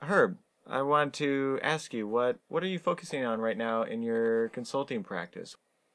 Herb, I want to ask you what are you focusing on right now in your consulting practice?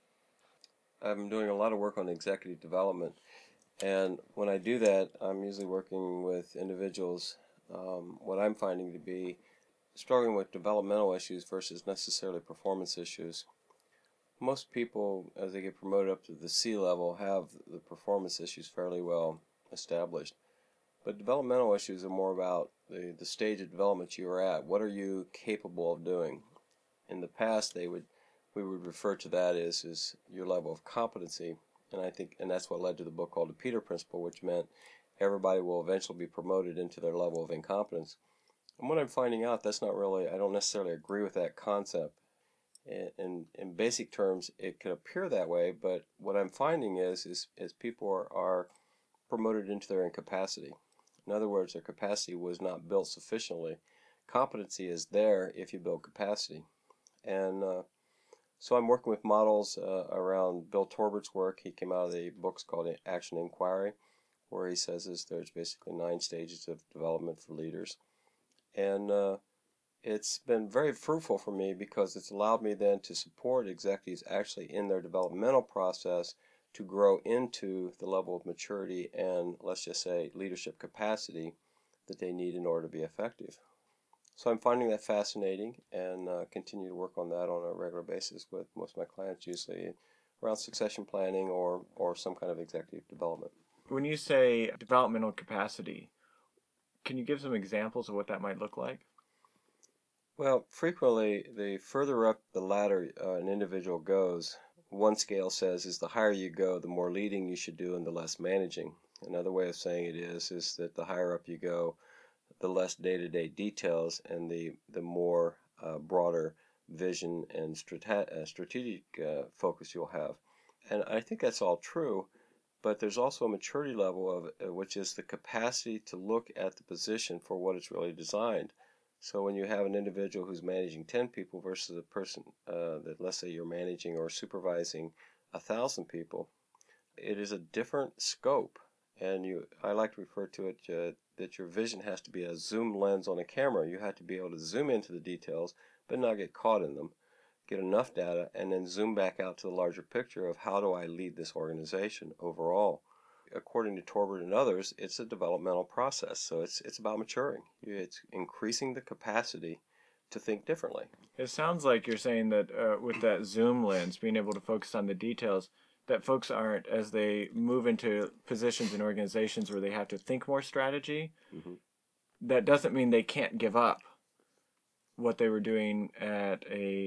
I'm doing a lot of work on executive development, and when I do that, I'm usually working with individuals. What I'm finding to be struggling with developmental issues versus necessarily performance issues. Most people, as they get promoted up to the C level, have the performance issues fairly well established. But developmental issues are more about the stage of development you are at. What are you capable of doing? In the past, we would refer to that as your level of competency, and I think that's what led to the book called the Peter Principle, which meant everybody will eventually be promoted into their level of incompetence. And what I'm finding out, that's not really, I don't necessarily agree with that concept. In basic terms, it can appear that way, but what I'm finding is people are promoted into their incapacity. In other words, their capacity was not built sufficiently. Competency is there if you build capacity. And so I'm working with models around Bill Torbert's work. He came out of the books called Action Inquiry, where he says there's basically 9 stages of development for leaders. And it's been very fruitful for me because it's allowed me then to support executives actually in their developmental process to grow into the level of maturity and, let's just say, leadership capacity that they need in order to be effective. So I'm finding that fascinating and continue to work on that on a regular basis with most of my clients, usually around succession planning or some kind of executive development. When you say developmental capacity, can you give some examples of what that might look like? Well, frequently, the further up the ladder an individual goes, one scale says is the higher you go, the more leading you should do and the less managing. Another way of saying it is that the higher up you go, the less day-to-day details and the more broader vision and strategic focus you'll have. And I think that's all true, but there's also a maturity level of which is the capacity to look at the position for what it's really designed. So when you have an individual who's managing 10 people versus a person that, let's say, you're managing or supervising 1,000 people, it is a different scope. And I like to refer to it that your vision has to be a zoom lens on a camera. You have to be able to zoom into the details, but not get caught in them, get enough data, and then zoom back out to the larger picture of how do I lead this organization overall. According to Torbert and others, it's a developmental process. So it's about maturing. It's increasing the capacity to think differently. It sounds like you're saying that with that zoom lens, being able to focus on the details, that folks aren't, as they move into positions in organizations where they have to think more strategy, hmm that doesn't mean they can't give up what they were doing at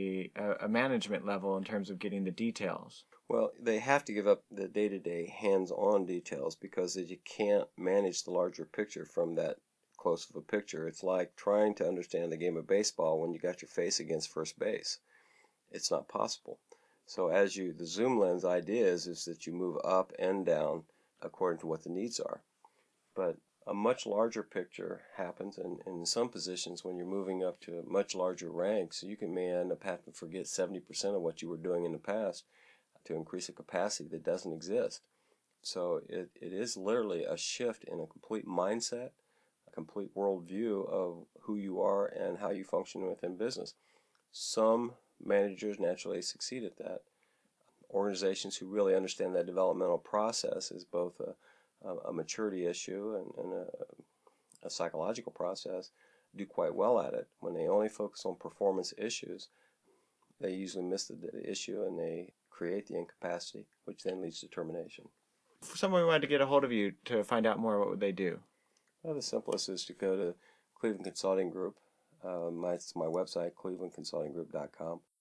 a management level in terms of getting the details. Well, they have to give up the day-to-day hands-on details because you can't manage the larger picture from that close of a picture. It's like trying to understand the game of baseball when you got your face against first base. It's not possible. So the zoom lens idea is that you move up and down according to what the needs are. But a much larger picture happens, and in some positions, when you're moving up to much larger ranks, you may end up having to forget 70% of what you were doing in the past to increase a capacity that doesn't exist. So it is literally a shift in a complete mindset, a complete worldview of who you are and how you function within business. Some managers naturally succeed at that. Organizations who really understand that developmental process is both a maturity issue and a psychological process do quite well at it. When they only focus on performance issues, they usually miss the issue and they create the incapacity, which then leads to termination. If someone wanted to get a hold of you to find out more, what would they do? Well, the simplest is to go to Cleveland Consulting Group. It's my website, clevelandconsultinggroup.com.